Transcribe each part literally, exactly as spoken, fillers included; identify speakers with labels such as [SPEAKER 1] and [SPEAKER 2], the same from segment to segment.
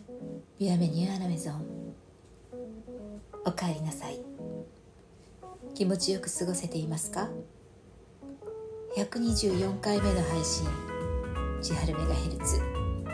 [SPEAKER 1] ビアメニューアラメゾン、おかえりなさい。気持ちよく過ごせていますか？ひゃくにじゅうよんかいめの配信、千春メガヘルツ。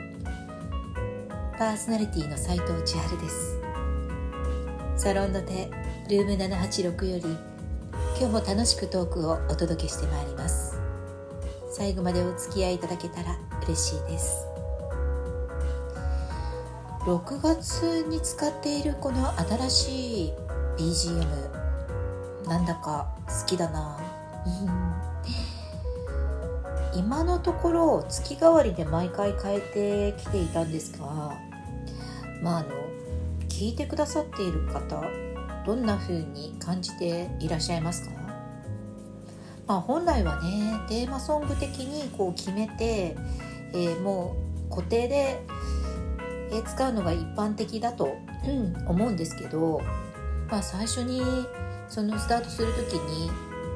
[SPEAKER 1] パーソナリティの斉藤千春です。サロンの手ルームななはちろくより今日も楽しくトークをお届けしてまいります。最後までお付き合いいただけたら嬉しいです。ろくがつに使っているこの新しい ビージーエム、 なんだか好きだな今のところ月替わりで毎回変えてきていたんですが、まああの聞いてくださっている方、どんな風に感じていらっしゃいますか？まあ、本来はね、テーマソング的にこう決めて、えー、もう固定で、えー、使うのが一般的だと、うん、思うんですけど、まあ、最初にそのスタートするときに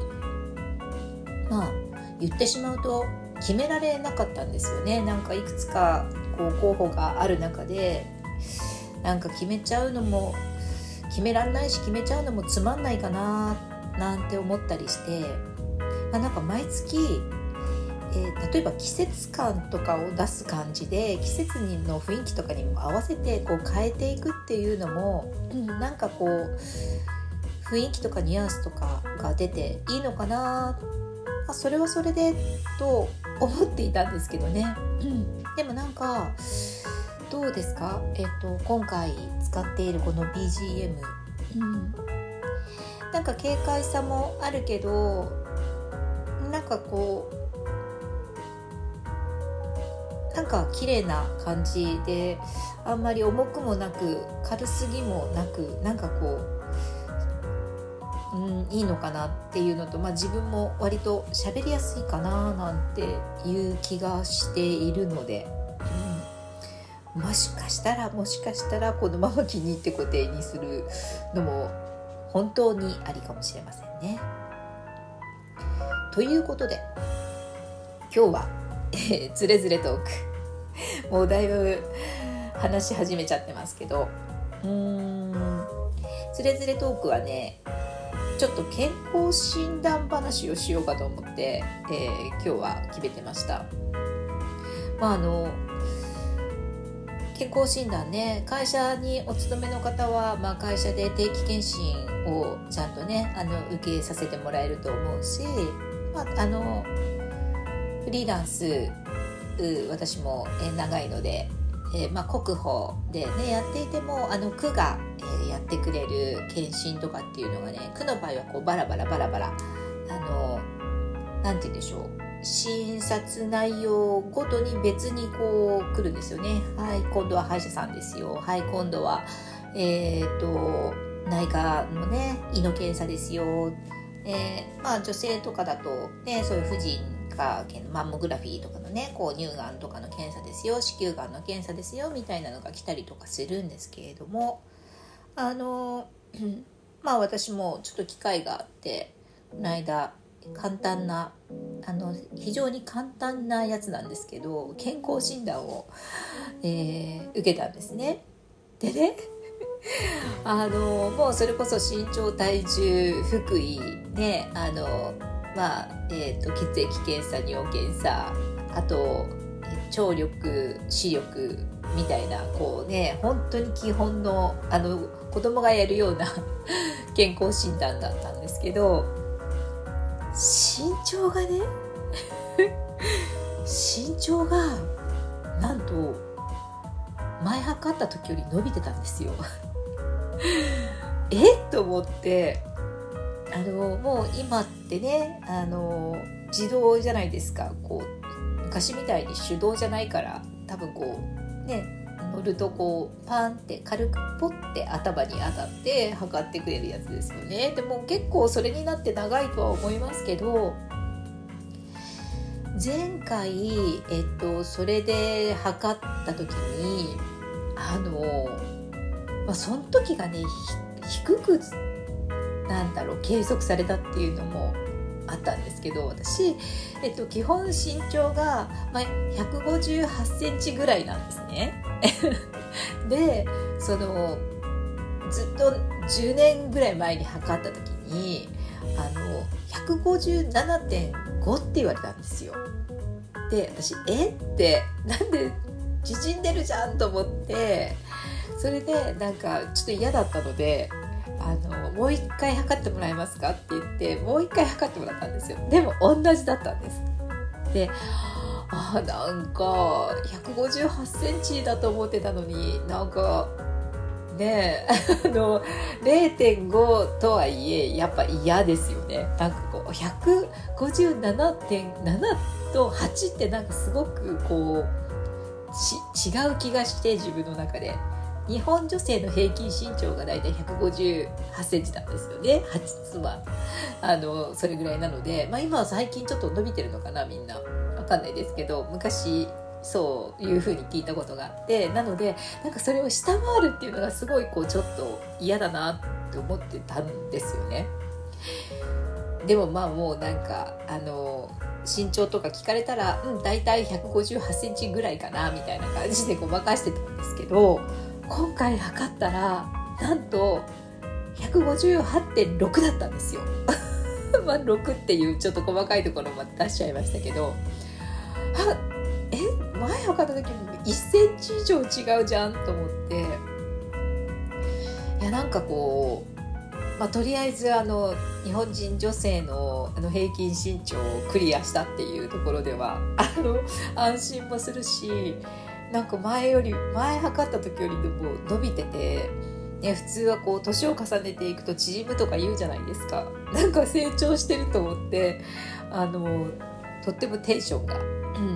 [SPEAKER 1] まあ言ってしまうと決められなかったんですよね。なんかいくつかこう候補がある中で、なんか決めちゃうのも決められないし、決めちゃうのもつまんないかななんて思ったりして、まあ、なんか毎月、えー、例えば季節感とかを出す感じで、季節の雰囲気とかにも合わせてこう変えていくっていうのも、うん、なんかこう雰囲気とかニュアンスとかが出ていいのかな、まあ、それはそれでと思っていたんですけどね、うん、でもなんかどうですか、えーと、今回使っているこの ビージーエム、うん、なんか軽快さもあるけど、なんかこうなんか綺麗な感じで、あんまり重くもなく軽すぎもなく、なんかこう、うん、いいのかなっていうのと、まあ、自分も割と喋りやすいかななんていう気がしているので、うん、もしかしたらもしかしたらこのまま気に入って固定にするのも本当にありかもしれませんね。ということで今日は、えー、ズレズレトークもうだいぶ話し始めちゃってますけど、うーんズレズレトークはね、ちょっと健康診断話をしようかと思って、えー、今日は決めてました。まああの健康診断ね、会社にお勤めの方は、まあ、会社で定期検診をちゃんとねあの受けさせてもらえると思うし、まあ、あのフリーランス私も長いので、えーまあ、国保で、ね、やっていてもあの区が、えー、やってくれる検診とかっていうのがね、区の場合はこうバラバラバラバラあのなんて言うんでしょう、診察内容ごとに別にこう来るんですよね。はい、今度は歯医者さんですよ。はい、今度はえー、と内科のね胃の検査ですよ。えー、まあ女性とかだとね、そういう婦人科系のマンモグラフィーとかのね、こう乳がんとかの検査ですよ、子宮がんの検査ですよみたいなのが来たりとかするんですけれども、あのまあ私もちょっと機会があって、この間簡単なあの非常に簡単なやつなんですけど、健康診断を、えー、受けたんですね。でねあのもうそれこそ身長体重腹囲ね、あのまあえー、と血液検査、尿検査、あと聴力視力みたいな、こうね本当に基本のあの子供がやるような健康診断だったんですけど、身長がね身長がなんと前測った時より伸びてたんですよえっと思って、あのもう今ってね、あの自動じゃないですか。こう昔みたいに手動じゃないから、多分こうね乗るとこうパンって軽くポッて頭に当たって測ってくれるやつですよね。でも結構それになって長いとは思いますけど、前回えっとそれで測った時にあのまあその時がね低くなんだろう計測されたっていうのもあったんですけど、私、えっと、基本身長が、まあ、ひゃくごじゅうはちセンチぐらいなんですねでそのずっとじゅうねんぐらい前に測った時にあの ひゃくごじゅうななてんご って言われたんですよ。で私えってなんで縮んでるじゃんと思って、それでなんかちょっと嫌だったのであのもう一回測ってもらえますかって言ってもう一回測ってもらったんですよ。でも同じだったんです。であなんかひゃくごじゅうはちセンチだと思ってたのになんかねあの れいてんご とはいえやっぱ嫌ですよね。なんかこう ひゃくごじゅうななてんなな とはちってなんかすごくこうち違う気がして、自分の中で日本女性の平均身長がだいたいひゃくごじゅうはちセンチなんですよね。はちつはあのそれぐらいなので、まあ、今は最近ちょっと伸びてるのかな、みんなわかんないですけど、昔そういう風に聞いたことがあって、なのでなんかそれを下回るっていうのがすごいこうちょっと嫌だなって思ってたんですよね。でもまあもうなんかあの身長とか聞かれたら、うん、だいたいひゃくごじゅうはちセンチぐらいかなみたいな感じでごまかしてたんですけど、今回測ったらなんと ひゃくごじゅうはちてんろく だったんですよまあろくっていうちょっと細かいところまで出しちゃいましたけど、あえ前測った時いっセンチ以上違うじゃんと思って、いやなんかこう、まあ、とりあえずあの日本人女性 の, あの平均身長をクリアしたっていうところではあの安心もするし、なんか前より前測った時よりでも伸びてて、ね、普通はこう年を重ねていくと縮むとか言うじゃないですか。なんか成長してると思ってあのとってもテンションが、うん、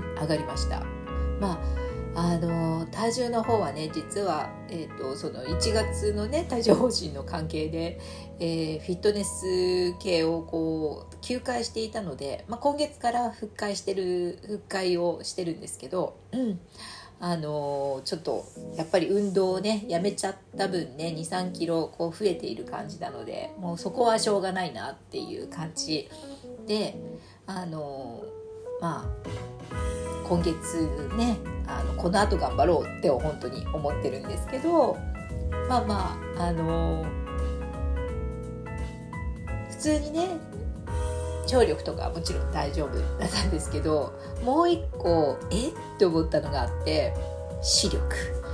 [SPEAKER 1] 上がりました。まああの体重の方はね実は、えー、とそのいちがつのね帯状疱疹の関係で、えー、フィットネス系をこう休会していたので、まあ、今月から復活してる復活をしてるんですけど、うんあのちょっとやっぱり運動をねやめちゃった分ね にさんキロこう増えている感じなので、もうそこはしょうがないなっていう感じで、あのまあ今月ねあのこの後頑張ろうって本当に思ってるんですけど、まあまああの普通にね聴力とかはもちろん大丈夫だったんですけど、もう一個えって思ったのがあって、視力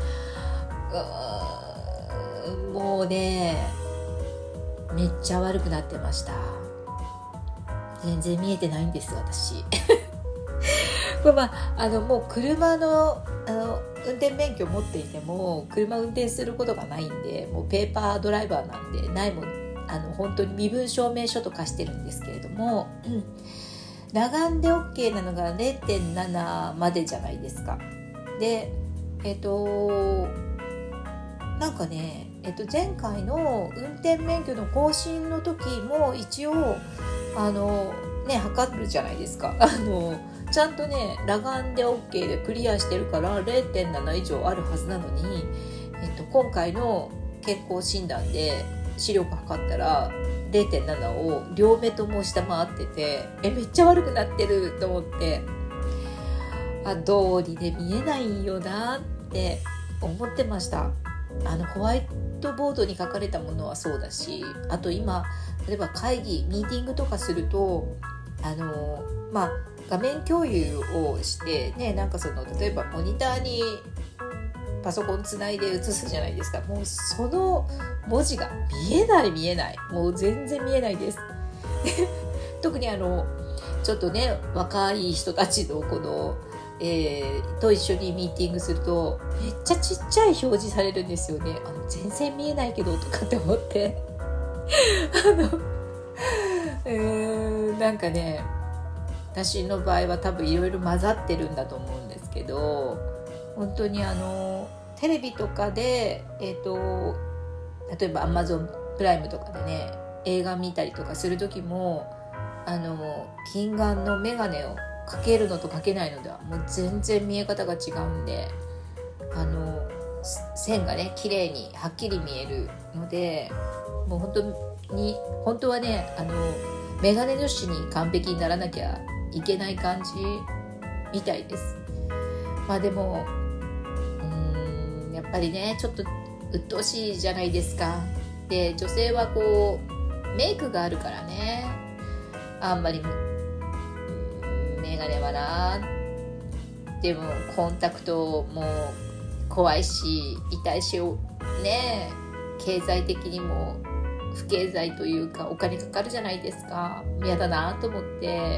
[SPEAKER 1] うーんもうねめっちゃ悪くなってました。全然見えてないんです私これ、まあ、あのもう車 の, あの運転免許持っていても車運転することがないんで、もうペーパードライバーなんでないもんあの本当に身分証明書とかしてるんですけれども、うん、裸眼で OK なのが れいてんなな までじゃないですか。でえっとなんかね、えっと、前回の運転免許の更新の時も一応あのね測るじゃないですか。あのちゃんとね裸眼で OK でクリアしてるから れいてんなな 以上あるはずなのに、えっと、今回の健康診断で視力測ったら れいてんなな を両目とも下回ってて、えめっちゃ悪くなってると思って、あ道理で見えないよなって思ってました。あのホワイトボードに書かれたものはそうだし、あと今例えば会議ミーティングとかするとあのまあ画面共有をしてね、なんかその例えばモニターにパソコンつないで映すじゃないですか。もうその文字が見えない見えないもう全然見えないです特にあのちょっとね若い人たちのこの、えー、と一緒にミーティングするとめっちゃちっちゃい表示されるんですよね。あの全然見えないけどとかって思ってあのうーんなんかね私の場合は多分いろいろ混ざってるんだと思うんですけど、本当にあのテレビとかで、えーと、例えば Amazon プライムとかでね映画見たりとかする時もあの近眼のメガネをかけるのとかけないのではもう全然見え方が違うんで、あの線がね綺麗にはっきり見えるので、もう本当に本当はねあのメガネ主に完璧にならなきゃいけない感じみたいです。まあでもうーんぱりねちょっと鬱陶しいじゃないですか。で女性はこうメイクがあるからね、あんまりメガネはな、でもコンタクトも怖いし痛いしね、経済的にも不経済というかお金かかるじゃないですか。嫌だなと思って、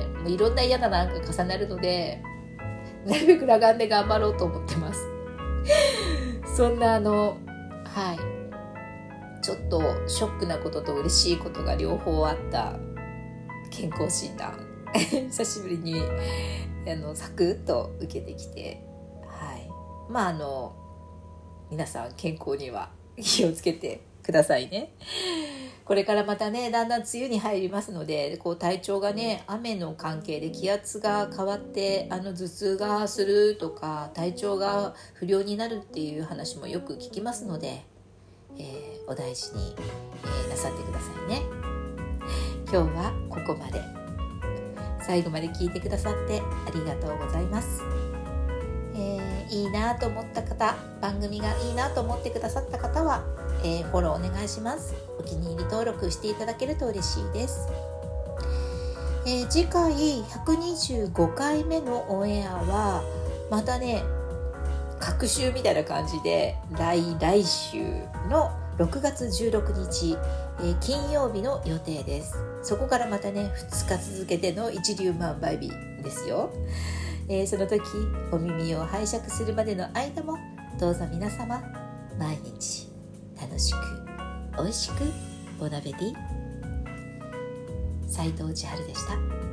[SPEAKER 1] もういろんな嫌だなが重なるので、なるべく裸眼で頑張ろうと思ってますそんなあのはいちょっとショックなことと嬉しいことが両方あった健康診断久しぶりにあのサクッと受けてきて、はい、まああの皆さん健康には気をつけてくださいね。これからまたねだんだん梅雨に入りますので、こう体調がね雨の関係で気圧が変わってあの頭痛がするとか体調が不良になるっていう話もよく聞きますので、えー、お大事に、えー、なさってくださいね。今日はここまで。最後まで聞いてくださってありがとうございます。えー、いいなと思った方、番組がいいなと思ってくださった方は、えー、フォローお願いします。お気に入り登録していただけると嬉しいです。えー、次回ひゃくにじゅうごかいめのオンエアはまたね隔週みたいな感じで来来週のろくがつじゅうろくにち、えー、金曜日の予定です。そこからまたねふつか続けての一粒万倍日ですよ。えー、その時お耳を拝借するまでの間もどうぞ皆様毎日楽しく美味しくボナベティ。斉藤千春でした。